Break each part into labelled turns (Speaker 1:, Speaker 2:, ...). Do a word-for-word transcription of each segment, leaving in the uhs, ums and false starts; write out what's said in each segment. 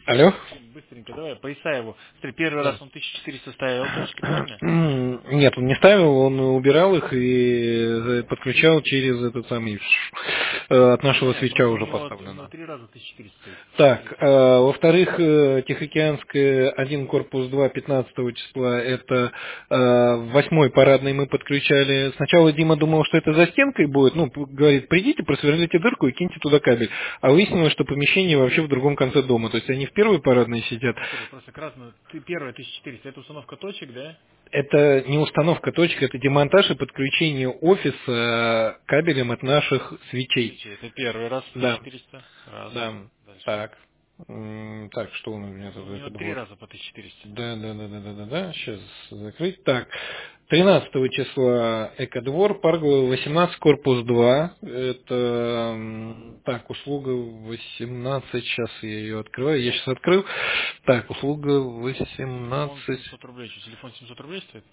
Speaker 1: Алло?
Speaker 2: Быстренько, давай, по Исаеву. Смотри, первый раз
Speaker 1: Да.
Speaker 2: он тысячу четыреста ставил точки, правильно?
Speaker 1: Нет, он не ставил, он убирал их и э, подключал через этот самый э, от нашего
Speaker 2: Нет,
Speaker 1: свеча
Speaker 2: просто у
Speaker 1: уже
Speaker 2: него, у него
Speaker 1: поставлено.
Speaker 2: три раза тысяча четыреста стоит.
Speaker 1: Так,
Speaker 2: четыреста.
Speaker 1: э, во-вторых, э, Тихоокеанская один корпус два пятнадцатого числа, это э, восьмой парадный мы подключали. Сначала Дима думал, что это за стенкой будет, ну, п- говорит, придите, просверлите дырку и киньте туда кабель. А выяснилось, что помещение вообще в другом конце дома. То есть они в первой парадной сидят.
Speaker 2: Смотри, просто кратно, ты первая тысяча четыреста, это установка точек, да?
Speaker 1: Это не установка точек, это демонтаж и подключение офиса кабелем от наших свечей.
Speaker 2: Свечи, это первый раз тысяча
Speaker 1: Да,
Speaker 2: четыреста. Раз.
Speaker 1: да.
Speaker 2: Дальше.
Speaker 1: Так. М, Так, что у меня
Speaker 2: Ну,
Speaker 1: тут
Speaker 2: у него
Speaker 1: этот
Speaker 2: три
Speaker 1: двор?
Speaker 2: раза по тысяча четыреста.
Speaker 1: Да, да, да, да, да, да, да. Сейчас закрыть. Так. Тринадцатого числа Экодвор, Парговый, восемнадцать, корпус два. Это, м, так, услуга восемнадцать. Сейчас я ее открываю. Я сейчас открыл. Так, услуга
Speaker 2: Телефон
Speaker 1: восемнадцать.
Speaker 2: семьсот рублей. Что, телефон семьсот рублей стоит?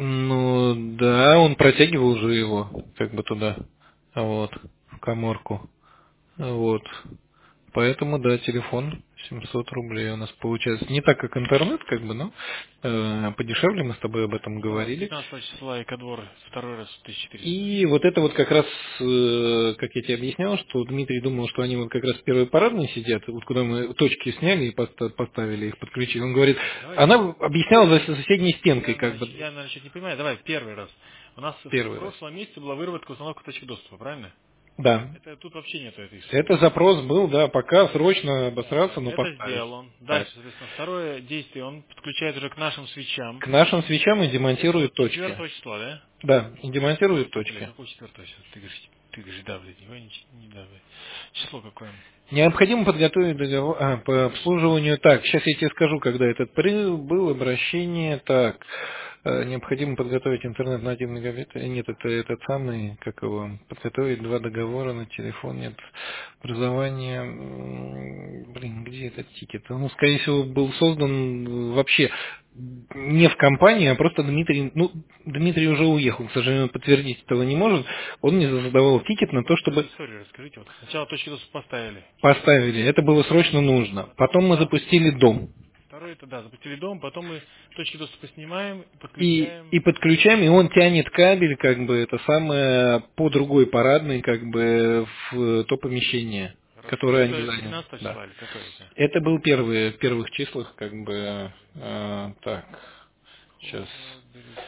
Speaker 1: Ну, да, он протягивал уже его, как бы туда, вот, в каморку, вот. Поэтому, да, телефон семьсот рублей у нас получается. Не так, как интернет, как бы, но э, подешевле, мы с тобой об этом
Speaker 2: Ладно,
Speaker 1: говорили.
Speaker 2: пятнадцатого числа Экодвор, второй раз тысяча четыреста.
Speaker 1: И вот это вот как раз, э, как я тебе объяснял, что Дмитрий думал, что они вот как раз в первой парадной сидят, вот куда мы точки сняли и поста- поставили их, подключили. Он говорит,
Speaker 2: Давай,
Speaker 1: она объясняла за соседней стенкой,
Speaker 2: я,
Speaker 1: как
Speaker 2: нач-
Speaker 1: бы,
Speaker 2: я наверное, чуть не понимаю. Давай, первый раз. У нас в
Speaker 1: первый раз.
Speaker 2: прошлом месяце была выработка установка точек доступа, правильно?
Speaker 1: Да.
Speaker 2: Это тут вообще нету этой истории.
Speaker 1: Это запрос был, да, пока срочно
Speaker 2: Да,
Speaker 1: обосраться, но
Speaker 2: это
Speaker 1: поставить.
Speaker 2: сделал он.
Speaker 1: Так.
Speaker 2: Дальше, соответственно, второе действие он подключает уже к нашим свечам.
Speaker 1: К нашим свечам и
Speaker 2: Это
Speaker 1: демонтирует точки.
Speaker 2: четвертого числа, да?
Speaker 1: Да, и демонтирует
Speaker 2: Бля,
Speaker 1: точки.
Speaker 2: какое четвертого числа? Ты говоришь, ты говоришь, да, блядь, не, не, не да, блядь. Число какое?
Speaker 1: Необходимо подготовить договор а, по обслуживанию. Так, сейчас я тебе скажу, когда этот призыв был, обращение. Так, э, необходимо подготовить интернет на один мегабит. Э, Нет, это этот самый, как его, подготовить два договора на телефон. Нет, образование. м, Блин, где этот тикет? Ну, скорее всего, был создан вообще не в компании, а просто Дмитрий, ну, Дмитрий уже уехал, к сожалению, подтвердить этого не может. Он мне задавал тикет на то,
Speaker 2: Всю
Speaker 1: чтобы
Speaker 2: историю расскажите. Вот сначала точки доступа поставили.
Speaker 1: поставили. Это было срочно нужно. Потом мы
Speaker 2: Да.
Speaker 1: запустили дом.
Speaker 2: Второе это, да, запустили дом, потом мы точки доступа снимаем,
Speaker 1: И,
Speaker 2: подключаем.
Speaker 1: и подключаем, и он тянет кабель, как бы, это самое, по другой парадной, как бы, в то помещение,
Speaker 2: Хорошо.
Speaker 1: которое они
Speaker 2: Это
Speaker 1: заняли.
Speaker 2: тринадцатого
Speaker 1: Да.
Speaker 2: числа или какое это?
Speaker 1: Это был первый, в первых числах, как бы, э, так, сейчас.
Speaker 2: Холодри.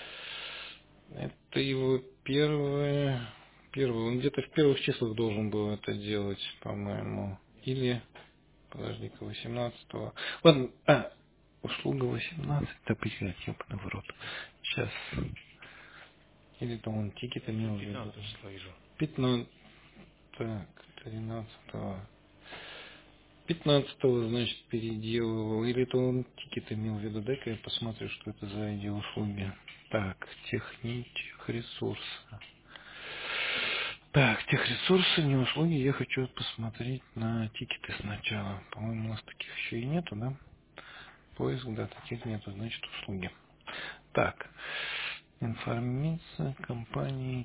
Speaker 1: Это его первое, первый, он где-то в первых числах должен был это делать, по-моему. Или подожди-ка, восемнадцатого. Ладно, а, услуга восемнадцать, да, блядь, ёбаный в рот. Сейчас. Или там он тикет
Speaker 2: Я
Speaker 1: имел в виду.
Speaker 2: пятнадцатого числа вижу.
Speaker 1: пятнадцать, так, тринадцатого. пятнадцатого, значит, переделывал. Или это он тикет имел в виду. Дай-ка я посмотрю, что это за эти услуги. Так, техни, техресурсы. Так, техресурсы, не услуги. Я хочу посмотреть на тикеты сначала. По-моему, у нас таких еще и нету, да? Поиск, да, таких нету, значит, услуги. Так, информация компании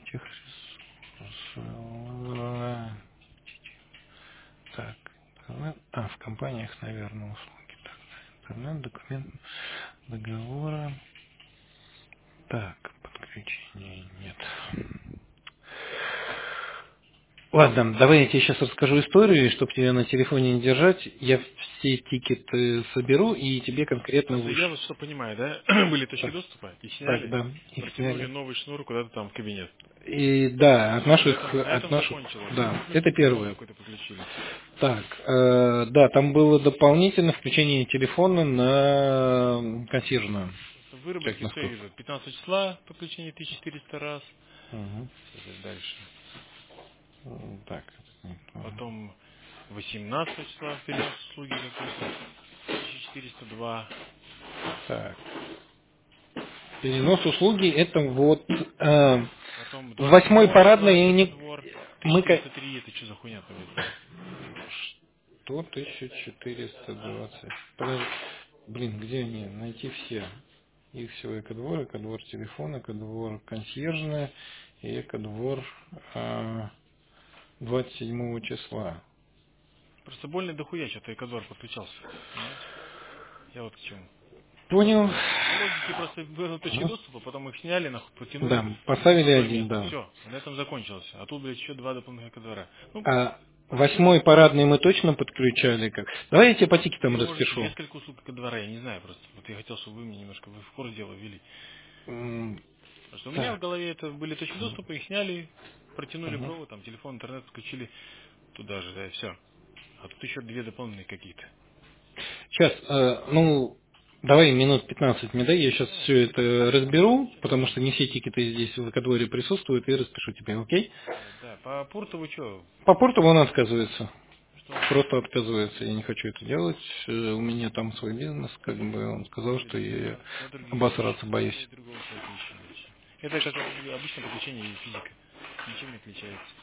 Speaker 1: техресурсы. Так, интернет. А, в компаниях, наверное, услуги. Так, интернет, документ договора. Так, подключения нет. Ладно, давай я тебе сейчас расскажу историю, чтобы тебя на телефоне не держать. Я все тикеты соберу и тебе конкретно
Speaker 2: Просто я
Speaker 1: вышлю.
Speaker 2: вот что понимаю, да, были точки
Speaker 1: Так,
Speaker 2: доступа и
Speaker 1: так,
Speaker 2: сняли,
Speaker 1: да, их
Speaker 2: протянули
Speaker 1: сняли.
Speaker 2: новый шнур куда-то там в кабинет.
Speaker 1: И да, от
Speaker 2: Все, на
Speaker 1: наших,
Speaker 2: этом, на
Speaker 1: от
Speaker 2: этом
Speaker 1: наших,
Speaker 2: закончилось.
Speaker 1: да,
Speaker 2: Плюс
Speaker 1: это
Speaker 2: телефон
Speaker 1: первое.
Speaker 2: какой-то подключили.
Speaker 1: Так, э, да, там было дополнительно включение телефона на консьержную.
Speaker 2: Просто
Speaker 1: Как
Speaker 2: выработки, что я
Speaker 1: насколько?
Speaker 2: вижу, пятнадцатого числа подключение тысяча четыреста раз.
Speaker 1: Угу.
Speaker 2: Что здесь дальше?
Speaker 1: Так, это не то.
Speaker 2: Потом восемнадцатого числа перенос услуги какой-то. тысяча четыреста два.
Speaker 1: Так. Перенос услуги это вот э,
Speaker 2: Потом
Speaker 1: в восьмой
Speaker 2: двадцать седьмого
Speaker 1: парадной
Speaker 2: числа
Speaker 1: и не,
Speaker 2: Экодвор.
Speaker 1: мы ка-
Speaker 2: тысяча четыреста три. Это что за хуйня там есть?
Speaker 1: что тысяча четыреста двадцать. Подожди. Блин, где они? Найти все. Их всего экодвор, экодвор телефон, экодвор консьержная и экодвор э, двадцать седьмого числа.
Speaker 2: Просто больно дохуя, что-то Эквадор подключался. Понимаете? Я вот к чему.
Speaker 1: Понял.
Speaker 2: По, по логике просто было точки
Speaker 1: Ага.
Speaker 2: доступа, потом их сняли, нахуй, потянули
Speaker 1: Да, поставили
Speaker 2: на другое
Speaker 1: один,
Speaker 2: место.
Speaker 1: да.
Speaker 2: Все, на этом закончилось. А тут, блядь, еще два дополнительных Эквадора. Ну,
Speaker 1: А
Speaker 2: посмотрим.
Speaker 1: восьмой парадный мы точно подключали как? Давай я тебе по тикетам
Speaker 2: Или, может, еще
Speaker 1: распишу.
Speaker 2: несколько услуг Эквадора, я не знаю просто. Вот я хотел, чтобы вы мне немножко вы в курс дела ввели.
Speaker 1: М,
Speaker 2: Потому что у меня в
Speaker 1: Так.
Speaker 2: голове это были точки доступа, их сняли, протянули
Speaker 1: Мгм.
Speaker 2: провод, там, телефон, интернет подключили туда же, да, и все. А тут еще две дополнительные какие-то.
Speaker 1: Сейчас, э, ну, давай минут пятнадцать мне дай, я сейчас
Speaker 2: Давай,
Speaker 1: все это разберу,
Speaker 2: сейчас
Speaker 1: потому
Speaker 2: разберем.
Speaker 1: что не все тикеты здесь в Эквадоре присутствуют, и распишу тебе, окей?
Speaker 2: Э, Да, по порту вы что?
Speaker 1: По порту он отказывается.
Speaker 2: Что он сказал?
Speaker 1: Просто отказывается, я не хочу это делать. Э, У меня там свой бизнес, как бы он сказал,
Speaker 2: Или
Speaker 1: что я
Speaker 2: на, на других
Speaker 1: обосраться
Speaker 2: ищет.
Speaker 1: боюсь.
Speaker 2: Или другого человека ищет, значит. Это как обычное подключение и физика. Ничем не отличается.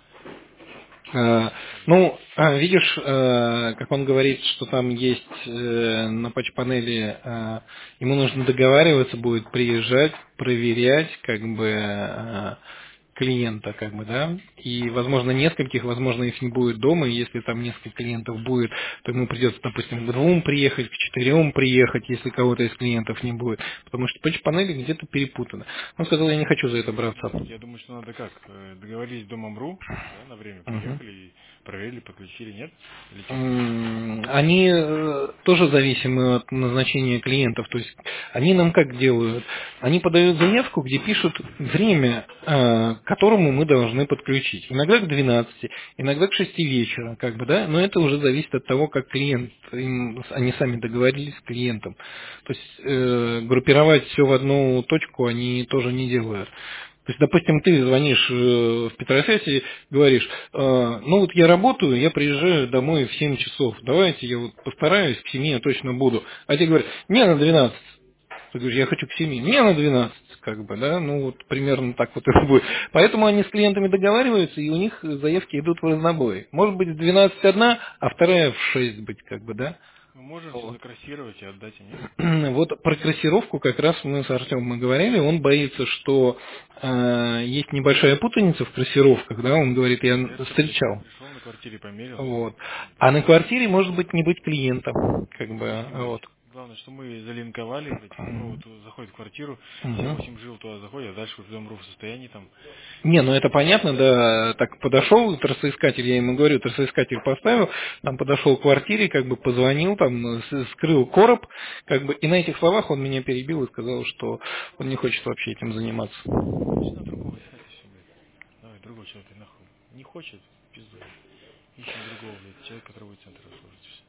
Speaker 1: Э, Ну, а, видишь, э, как он говорит, что там есть э, на патч-панели, э, ему нужно договариваться будет, приезжать, проверять, как бы, э, клиента, как бы, да, и, возможно, нескольких, возможно, их не будет дома, и если там несколько клиентов будет, то ему придется, допустим, к двум приехать, к четырем приехать, если кого-то из клиентов не будет, потому что патч-панели где-то перепутаны. Он сказал, я не хочу за это браться.
Speaker 2: Ну, так я думаю, что надо как? э, Договорились с домом РУ, да, на время
Speaker 1: Мгм.
Speaker 2: приехали и проверили, подключили, нет? Или что?
Speaker 1: М, Они э, тоже зависимы от назначения клиентов. То есть они нам как делают? Они подают заявку, где пишут время, э, к которому мы должны подключить. Иногда к двенадцати, иногда к шести вечера, как бы, да? Но это уже зависит от того, как клиент, им- они сами договорились с клиентом. То есть э, группировать все в одну точку они тоже не делают. То есть, допустим, ты звонишь э, в Петросяте, говоришь, э, ну вот я работаю, я приезжаю домой в семь часов, давайте я вот постараюсь, к семи я точно буду. А тебе говорят, не на двенадцать. Ты говоришь, я хочу к семи, не на двенадцать, как бы, да, ну вот примерно так вот это будет. Поэтому они с клиентами договариваются, и у них заявки идут в разнобой. Может быть, в двенадцать одна, а вторая в шесть быть, как бы, да.
Speaker 2: Мы можем все
Speaker 1: Вот.
Speaker 2: закрасировать и отдать, а нет?
Speaker 1: Вот про кроссировку как раз мы с Артемом и говорили. Он боится, что э, есть небольшая путаница в кроссировках, да, он говорит, я
Speaker 2: Я это, блядь,
Speaker 1: встречал.
Speaker 2: пришел на квартире, померил,
Speaker 1: Вот.
Speaker 2: ничего не
Speaker 1: А на
Speaker 2: произошло.
Speaker 1: квартире может быть не быть клиента. Как
Speaker 2: Ну,
Speaker 1: бы,
Speaker 2: пусть не быть.
Speaker 1: вот.
Speaker 2: Главное, что мы залинковали, блядь, провод заходит в квартиру, все
Speaker 1: Мгм.
Speaker 2: восемь жил туда заходят, а дальше уже дом РУ в состоянии там.
Speaker 1: Не, ну это понятно, да, так подошел трассоискатель, я ему говорю, трассоискатель поставил, там подошел к квартире, как бы позвонил, там с- скрыл короб, как бы, и на этих словах он меня перебил и сказал, что он не хочет вообще этим заниматься.
Speaker 2: Значит, на другого искать и все, блядь. Давай, другого человека нахуй. Не хочет, пизду, блядь. Ищем другого, блядь, человека, который будет центр обслуживать. Всё.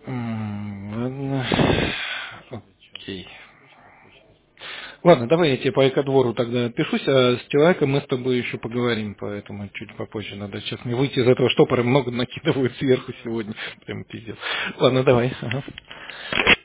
Speaker 1: М, Ладно.
Speaker 2: Хочет, блядь, что?
Speaker 1: Окей.
Speaker 2: Хочет, как хочет.
Speaker 1: Ладно, давай я тебе по экодвору тогда отпишусь, а с человеком мы с тобой еще поговорим, поэтому чуть попозже надо сейчас мне выйти из этого штопора, много накидывают сверху
Speaker 2: Давай,
Speaker 1: сегодня,
Speaker 2: хорошо.
Speaker 1: прям пиздец. Ладно, давай. Ага.